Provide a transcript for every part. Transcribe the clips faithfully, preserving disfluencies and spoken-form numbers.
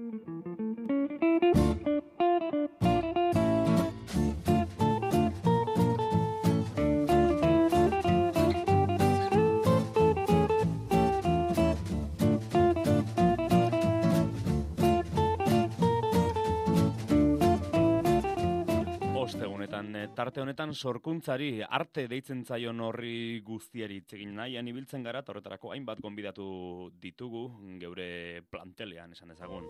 Tarte honetan sorkuntzari arte deitzen zaion horri guztiari hitz egin nahian ibiltzen gara, eta horretarako hainbat gonbidatu ditugu geure plantelean esan dezagun.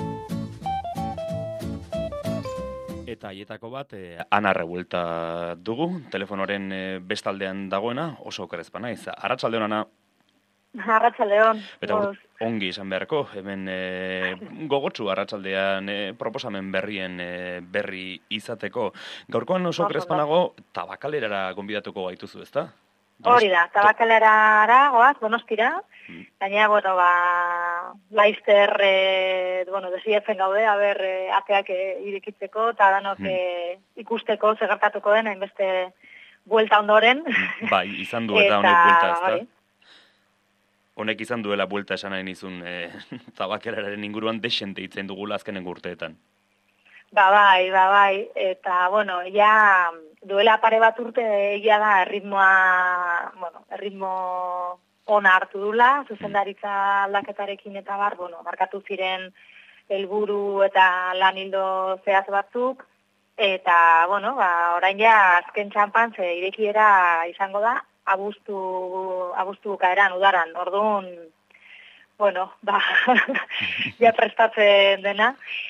Eta haietako bat, eh, Ana Revuelta dugu, telefonoren eh, bestaldean dagoena, oso okerezpa naiz. Arratsaldeon, Ana. Arratsaldeon. Eta ongi izan beharko, hemen e, gogotsu arratsaldean e, proposamen berrien e, berri izateko. Gaurkoan oso krespanago Tabakalerara gonbidatuko gaituzu, ezta? Hori da, Tabakalerara goaz, Donostira. Hmm. Gainera, bueno, ba, laizter, e, bueno, desietzen gaude, haber, e, ateak e, irekitzeko, eta danok hmm. e, ikusteko, segertatuko den, hainbeste buelta ondoren. Bai, izan du eta honek buelta, ezta? Bai. Honek izan duela buelta esan nahi nizun e, Tabakeleraren inguruan desente itzen dugula azkenen urteetan. Ba bai, ba bai, eta bueno, ja duela pare bat urte egia da erritmoa, bueno, erritmo ona hartu dula, zuzendaritza aldaketarekin eta bar, bueno, markatu ziren helburu eta lan hildo zehaz batzuk, eta bueno, ba, orain ja azken txampan ze irekiera izango da, abuztu, abuztu kaeran, udaran, orduan, bueno, ba, ja prestatzen dena.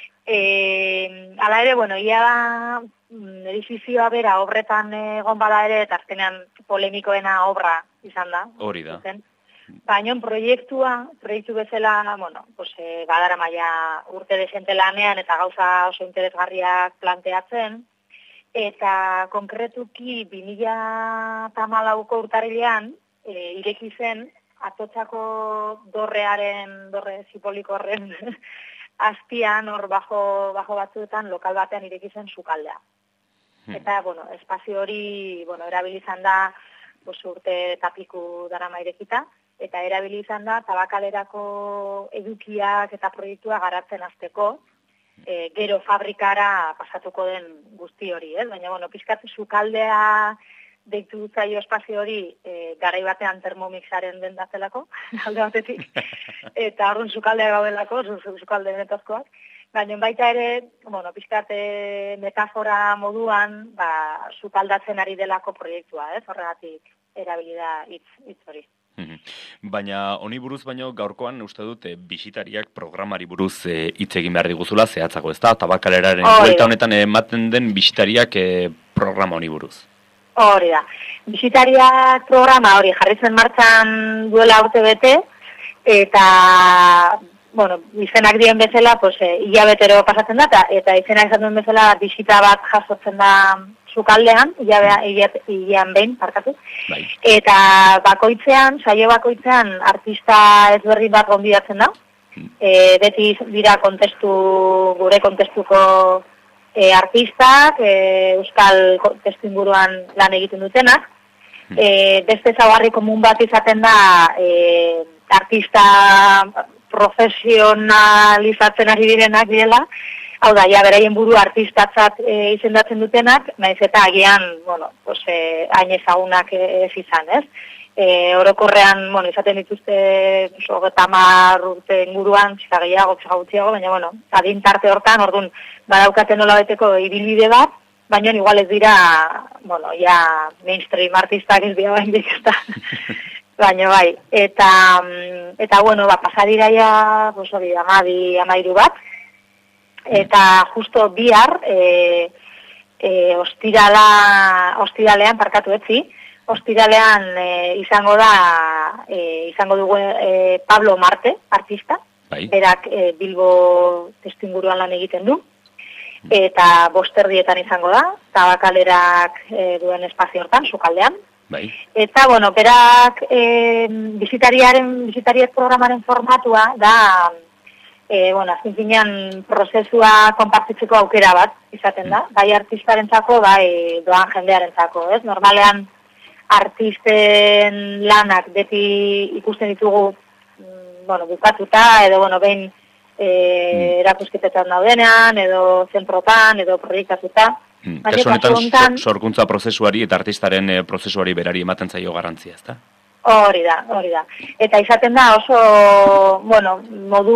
E, ala ere, bueno, ia da, edifizioa bera obretan egon bada ere, eta azkenean polemikoena obra izan da. Hori da. Baina proiektua, proiektu bezala, bueno, pues, e, badara maia urte desente lanean, eta gauza oso interesgarriak planteatzen, eta konkretuki bi mila hamalauko urtarrilean e, ireki zen Atotxako dorrearen, dorre zipoliko horren azpian, hor bajo, bajo batzuetan, lokal batean ireki zen sukaldea. Hmm. Eta, bueno, espazio hori, bueno, erabilizan da, pues, urte tapiku darama irekita, eta erabilizan da Tabakalerako edukiak eta proiektua garatzen hasteko, E, gero fabrikara pasatuko den guzti hori, eh? Baina, bueno, pizkatu sukaldea deitu zaio espazio hori e, garai batean Thermomixaren den datelako, alde batetik, eta orduan sukaldea gaudelako, sukalde benetazkoak, baina baita ere, bueno, pizkate metafora moduan, ba, sukaldatzen ari delako proiektua, eh? Horregatik erabilida hitz, hitz hori. Baina honi buruz baino gaurkoan uste dute bisitariak programari buruz hitz e, egin behar diguzula zehatzago, ezta? Tabakaleraren buelta honetan ematen den bisitariak e, programa honi buruz. Hori da. Bisitariak programa hori jarri zen martxan duela urte bete, eta bueno, izenak dien bezala, pues, e, hilabetero pasatzen da, eta, eta izenak izan duen bezala bisita bat jasotzen da sukaldean, hilean behin, parkatu. Bai. Eta bakoitzean, saio bakoitzean, artista ezberdin bat gonbidatzen da. Hmm. E, beti dira kontestu, gure kontestuko e, artistak, e, euskal testu inguruan lan egiten dutenak. Hmm. E, beste zaugarri komun bat izaten da, e, artista profesionalizatzen ari direnak direla, hau da, ja, beraien buru artistatzat e, izendatzen dutenak, naiz eta agian, bueno, pues, e, hain ezagunak ez izan, ez? E, orokorrean, bueno, izaten dituzte hogeta hamar urte inguruan, pixka gehiago, pixka gutxiago, baina, bueno, adin tarte hortan, orduan, badaukaten nola beteko ibilbide bat, baina igual ez dira, bueno, ja, mainstream artistak ez dira bain dikesta. Baina bai, eta, eta bueno, ba, pasadira ja, pues, hori, amabi, amairu bat, eta justo bihar, e, e, ostirala, ostiralean, parkatu etzi, ostiralean e, izango da, e, izango dugu e, Pablo Marte, artista, bai. Berak e, Bilbo testuinguruan lan egiten du, eta bosterdietan izango da, Tabakalerak e, duen espazio hortan, sukaldean. Bai. Eta, bueno, berak e, bizitariaren, bizitariek programaren formatua da, E, bueno, azken finean prozesua konpartitzeko aukera bat izaten da, bai artistarentzako, bai doan jendearentzako, ez? Normalean artisten lanak beti ikusten ditugu, bueno, bukatuta, edo, bueno, behin e, mm. erakusketetan daudenean, edo zentrotan, edo proiektatuta. Mm. Kasu honetan, sorkuntza prozesuari eta artistaren e, prozesuari berari ematen zaio garantzia, ezta? Hori da, hori da. Eta izaten da oso, bueno, modu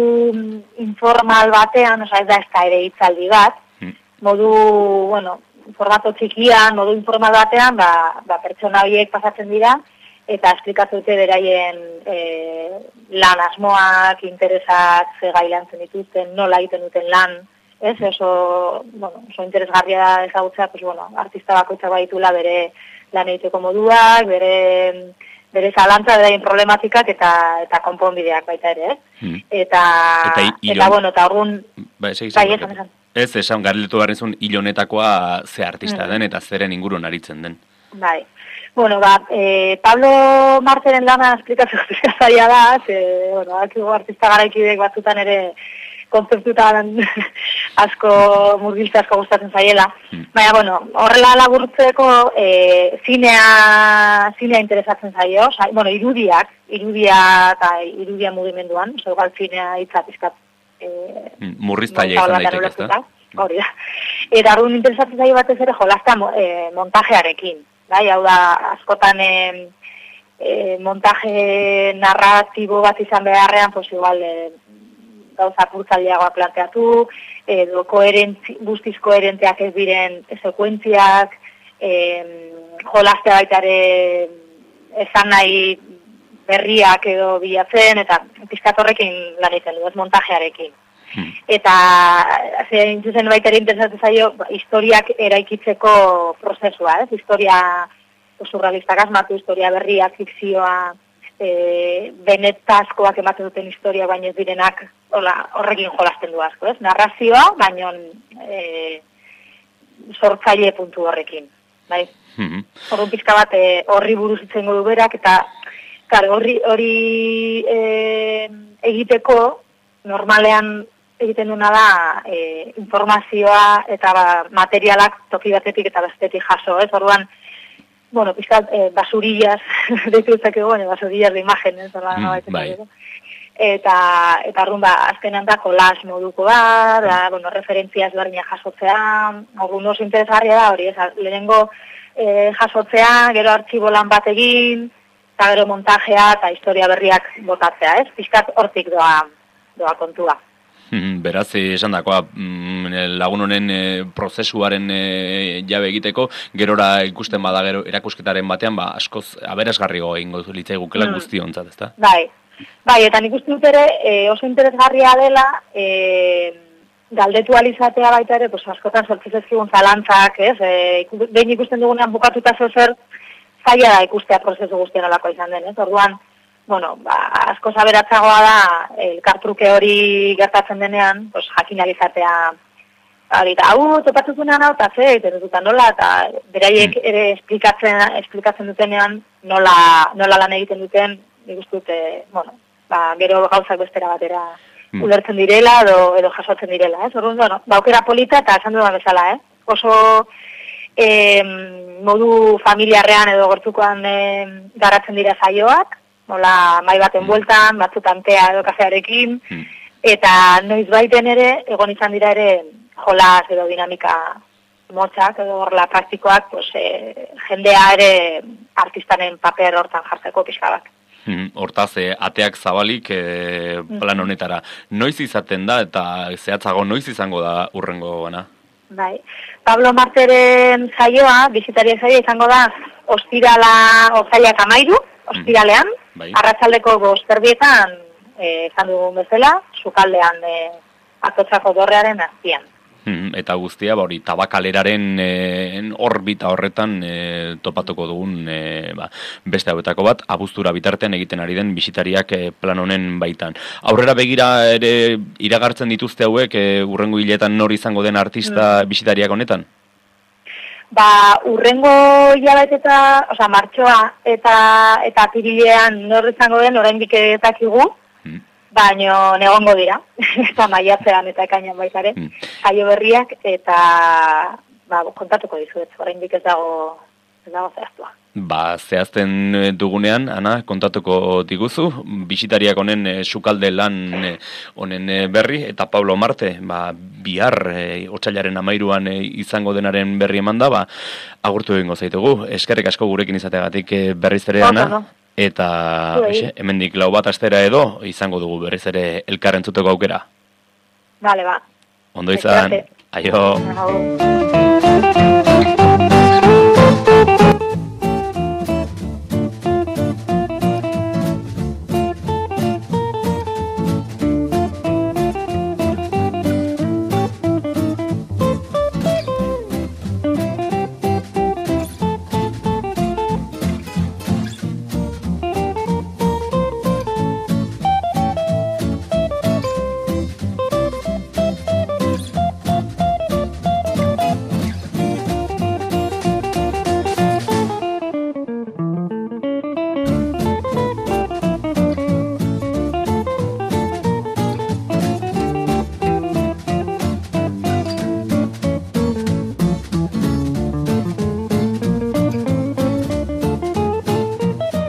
informal batean, oza, ez da ez da ere hitzaldi bat, mm. modu, bueno, formato txikian, modu informal batean, ba, ba pertsona horiek pasatzen dira, eta esplikatu dute beraien e, lan asmoak, interesak, ze gai lantzen dituzten, nola egiten duten lan, ez, oso, bueno, oso interesgarria ezagutzea, pues, bueno, artista bakoitzak baditula bere lan egiteko moduak, bere bere zalantza, beraien problematikak eta eta konponbideak baita ere, eh? Mm. Eta, eta, ilon... eta, bueno, eta orgun... Ba, ez, bai, esan, esan. Ez, esan, garriletu garrizun hilonetakoa ze artista mm. den eta zeren ingurun aritzen den. Bai. Bueno, ba, eh, Pablo Marteren lana esplikatzeko zaila da, ze, bueno, akigu artista garaikidek batzutan ere kontzeptutan asko murgiltza asko gustatzen zaiela. Mm. Baina, bueno, horrela laburtzeko e, zinea, zinea interesatzen zaio, oza, bueno, irudiak, irudia eta irudia mugimenduan, oza, igual zinea hitzatizkat. E, mm, Murriztaia izan daiteke, ez da? Hori da. Eta arrun interesatzen zaio batez ere jolazta e, montajearekin. Bai, hau da, askotan e, e, montaje narratibo bat izan beharrean, pues igual... E, gauza purtzaldiagoa planteatu, edo koherentzi, guztiz koherenteak ez diren sekuentziak, em, jolastea baitare esan nahi berriak edo bilatzen, eta pizkatorrekin lan egiten du, ez montajearekin. Hmm. Eta zein zuzen baitare interesatzen zaio, historiak eraikitzeko prozesua, ez? Historia surrealistak asmatu, historia berriak, fikzioa, E, benetazkoak ematen duten historia baina ez direnak hola, horrekin jolasten du asko, ez? Narrazioa, baina e, sortzaile puntu horrekin, bai? Mm-hmm. Horren pizka bat e, horri buruz itzengo du berak, eta klar, horri, horri e, egiteko normalean egiten duna da e, informazioa eta ba, materialak toki batetik eta bestetik jaso, ez? Orduan, bueno, pizkat, eh, basurillas, deitzak egon, basurillas de imágenes, mm, bai. Eta, eta arrun, ba, azkenan da, kolaz moduko da, da, bueno, referentziaz bernia jasotzea, orduan oso interesgarria da, hori, ez, lehenengo eh, jasotzea, gero artxibo lan bat egin, eta gero montajea, eta historia berriak botatzea, ez, pizkat hortik doa, doa kontua. Beraz, esan dakoa, lagun honen e, prozesuaren e, jabe egiteko, gerora ikusten bada gero erakusketaren batean, ba, askoz aberasgarrigo egingo litzaigukela mm. guztiontzat, ezta? Bai, bai, eta nik uste dut ere e, oso interesgarria dela, e, galdetu alizatea baita ere, pues, askotan sortzezezkigun zalantzak, ez? E, behin ikusten dugunean bukatuta zer, zaila da ikustea prozesu guztien olako izan den, ez? Orduan, bueno, ba, asko zaberatzagoa da, elkartruke hori gertatzen denean, pues, jakin alizatea, hori da, hau, topatutunean hau, eta ze, eta nola, eta beraiek ere esplikatzen, esplikatzen dutenean, nola, nola lan egiten duten, nik uste dute, bueno, ba, gero gauzak bestera batera mm. ulertzen direla, edo, edo jasotzen direla, ez? Orduan, bueno, baukera polita, eta esan dudan bezala, eh? Oso eh, modu familiarrean edo gortukoan eh, garatzen dira zaioak, nola mai baten bueltan, batzutan tea edo kafearekin, hmm. eta noiz baiten ere, egon izan dira ere, jolas edo dinamika motzak edo horrela praktikoak, pues, e, jendea ere artistanen paper hortan jartzeko pixka bat. Hmm, hortaz, e, ateak zabalik e, plan honetara. Noiz izaten da eta zehatzago noiz izango da urrengo gana? Bai. Pablo Marteren zaioa, bizitariak zaioa izango da, ostirala, ozailak amairu, ostiralean, bai. Arratsaldeko bosterdietan eh, izan dugun bezala, sukaldean eh, Atotzako dorrearen azpian. Hmm, eta guztia, ba, hori, Tabakaleraren eh, orbita horretan eh, topatuko dugun eh, ba, beste hauetako bat, abuztura bitartean egiten ari den bisitariak eh, plan honen baitan. Aurrera begira ere iragartzen dituzte hauek, eh, urrengo hiletan nor izango den artista mm. bisitariak honetan? Ba, urrengo hilabete eta, oza, martxoa eta eta apirilean nor izango den oraindik ez dakigu, mm. baino negongo dira, eta maiatzean eta ekainan baitare, mm. jaio berriak, eta ba, kontatuko dizuet, oraindik ez dago ez dago zehaztua. Ba, zehazten dugunean, Ana, kontatuko diguzu, bisitariak honen e, sukalde lan e, honen e, berri, eta Pablo Marte, ba, bihar e, otsailaren amairuan e, izango denaren berri eman da, ba, agurtu egingo zaitugu. Eskerrik asko gurekin izategatik e, berriz ere, Ana, eta oixe, hemendik lau bat astera edo, izango dugu berriz ere elkarrentzuteko aukera. Vale, ba. Ondo izan, aio. Aio.